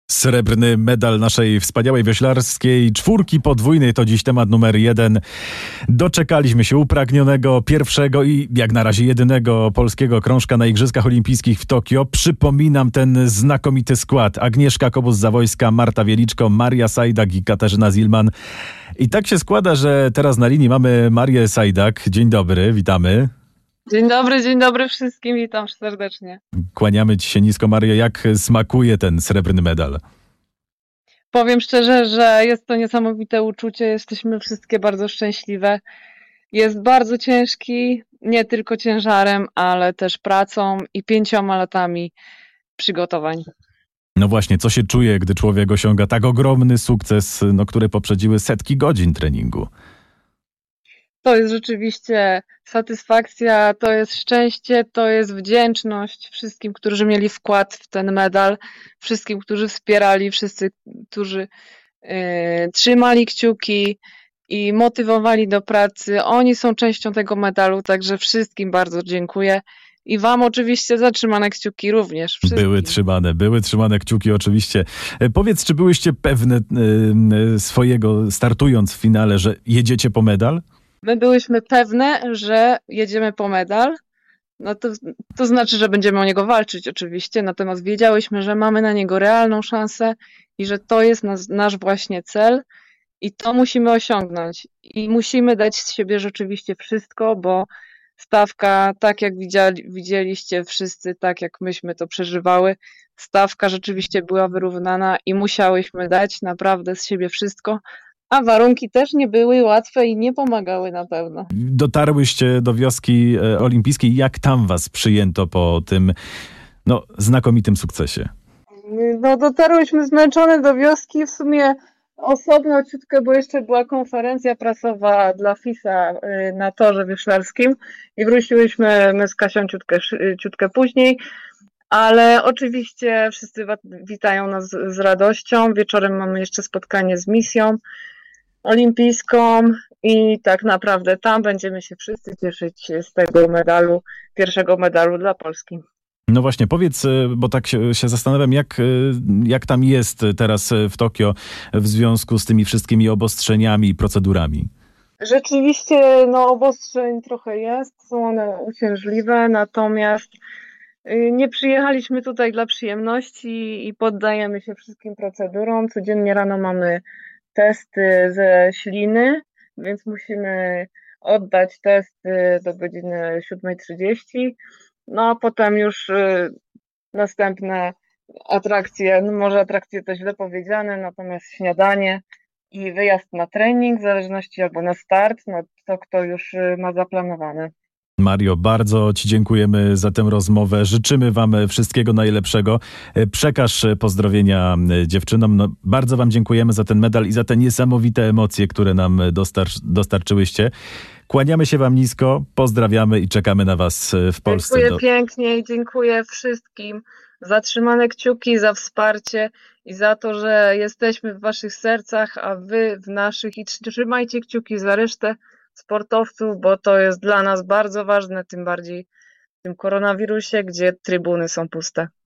Srebrny medal naszej wspaniałej wioślarskiej czwórki podwójnej to dziś temat numer 1. Doczekaliśmy się upragnionego pierwszego i jak na razie jedynego polskiego krążka na Igrzyskach Olimpijskich w Tokio. Przypominam ten znakomity skład. Agnieszka Kobus-Zawojska, Marta Wieliczko, Maria Sajdak i Katarzyna Zilman. I tak się składa, że teraz na linii mamy Marię Sajdak. Dzień dobry, witamy. Dzień dobry wszystkim, witam serdecznie. Kłaniamy ci się nisko, Mario. Jak smakuje ten srebrny medal? Powiem szczerze, że jest to niesamowite uczucie, jesteśmy wszystkie bardzo szczęśliwe. Jest bardzo ciężki, nie tylko ciężarem, ale też pracą i 5 latami przygotowań. No właśnie, co się czuje, gdy człowiek osiąga tak ogromny sukces, który poprzedziły setki godzin treningu? To jest rzeczywiście satysfakcja, to jest szczęście, to jest wdzięczność wszystkim, którzy mieli wkład w ten medal, wszystkim, którzy wspierali, wszyscy, którzy trzymali kciuki i motywowali do pracy. Oni są częścią tego medalu, także wszystkim bardzo dziękuję. I wam oczywiście za trzymane kciuki również. Wszystkim. Były trzymane kciuki oczywiście. Powiedz, czy byłyście pewne swojego, startując w finale, że jedziecie po medal? My byłyśmy pewne, że jedziemy po medal. No to znaczy, że będziemy o niego walczyć oczywiście, natomiast wiedziałyśmy, że mamy na niego realną szansę i że to jest nasz właśnie cel i to musimy osiągnąć. I musimy dać z siebie rzeczywiście wszystko, bo stawka, tak jak widzieliście wszyscy, tak jak myśmy to przeżywały, stawka rzeczywiście była wyrównana i musiałyśmy dać naprawdę z siebie wszystko, a warunki też nie były łatwe i nie pomagały na pewno. Dotarłyście do wioski olimpijskiej. Jak tam was przyjęto po tym znakomitym sukcesie? No, dotarłyśmy zmęczone do wioski, w sumie osobno ciutkę, bo jeszcze była konferencja prasowa dla FIS-a na torze wioślarskim i wróciłyśmy my z Kasią ciutkę później, ale oczywiście wszyscy witają nas z radością. Wieczorem mamy jeszcze spotkanie z misją olimpijską i tak naprawdę tam będziemy się wszyscy cieszyć z tego medalu, pierwszego medalu dla Polski. No właśnie, powiedz, bo tak się zastanawiam, jak tam jest teraz w Tokio w związku z tymi wszystkimi obostrzeniami i procedurami? Rzeczywiście, obostrzeń trochę jest, są one uciążliwe, natomiast nie przyjechaliśmy tutaj dla przyjemności i poddajemy się wszystkim procedurom. Codziennie rano mamy testy ze śliny, więc musimy oddać testy do godziny 7:30. No a potem już następne atrakcje, może atrakcje to źle powiedziane, natomiast śniadanie i wyjazd na trening, w zależności albo na start, to kto już ma zaplanowane. Mario, bardzo ci dziękujemy za tę rozmowę. Życzymy wam wszystkiego najlepszego. Przekaż pozdrowienia dziewczynom. Bardzo wam dziękujemy za ten medal i za te niesamowite emocje, które nam dostarczyłyście. Kłaniamy się wam nisko, pozdrawiamy i czekamy na was w Polsce. Dziękuję pięknie i dziękuję wszystkim za trzymane kciuki, za wsparcie i za to, że jesteśmy w waszych sercach, a wy w naszych i trzymajcie kciuki za resztę sportowców, bo to jest dla nas bardzo ważne, tym bardziej w tym koronawirusie, gdzie trybuny są puste.